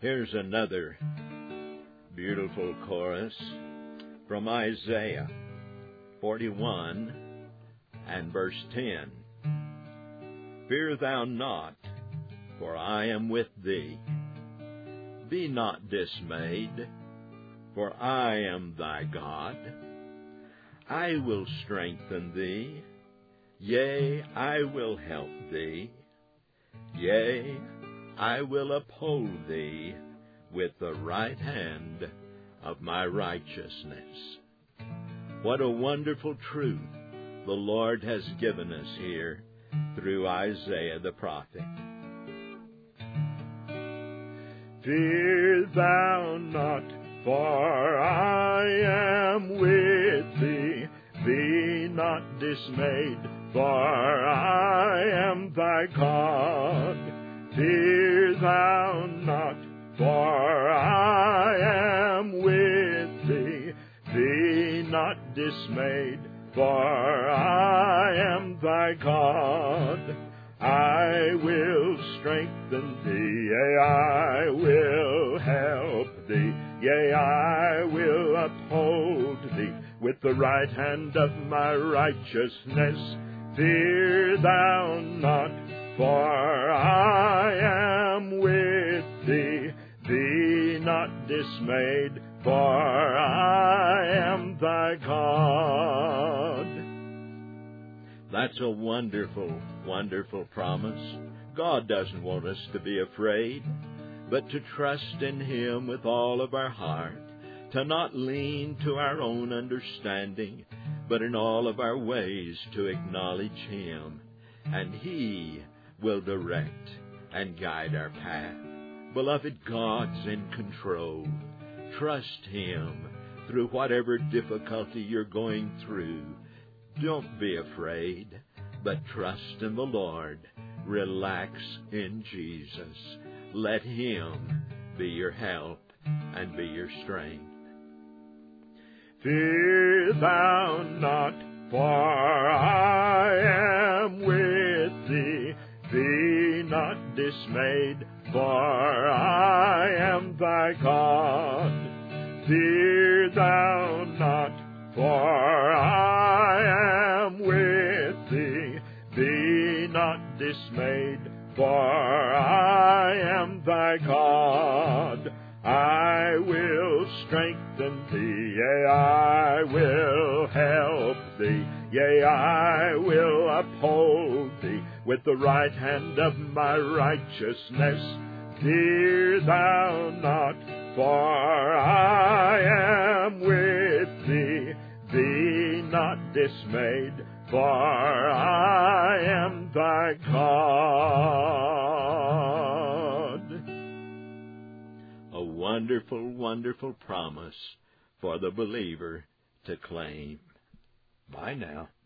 Here's another beautiful chorus from Isaiah 41 and verse 10. Fear thou not, for I am with thee. Be not dismayed, for I am thy God. I will strengthen thee, yea, I will help thee. Yea, I will uphold thee with the right hand of my righteousness. What a wonderful truth the Lord has given us here through Isaiah the prophet. Fear thou not, for I am with thee. Be not dismayed, for I am thy God. Fear thou not, for I am with thee. Be not dismayed, for I am thy God. I will strengthen thee, yea, I will help thee. Yea, I will uphold thee with the right hand of my righteousness. Fear thou not, for I am with thee. Be not dismayed, for I am thy God. That's a wonderful, wonderful promise. God doesn't want us to be afraid, but to trust in Him with all of our heart, to not lean to our own understanding, but in all of our ways to acknowledge Him, and He will direct and guide our path. Beloved, God's in control. Trust Him through whatever difficulty you're going through. Don't be afraid, but trust in the Lord. Relax in Jesus. Let Him be your help and be your strength. Fear thou not, for I am with thee. Be not dismayed, for I am thy God. Fear thou not, for I am with thee. Be not dismayed, for I am thy God. I will strengthen thee, yea, I will help thee. Yea, I will uphold thee with the right hand of my righteousness. Fear thou not, for I am with thee. Be not dismayed, for I am thy God. A wonderful, wonderful promise for the believer to claim. Bye now.